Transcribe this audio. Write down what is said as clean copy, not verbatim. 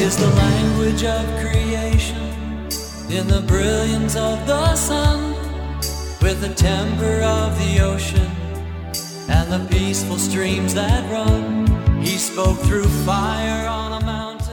is the language of creation, in the brilliance of the sun, with the temper of the ocean and the peaceful streams that run. He spoke through fire on a mountain.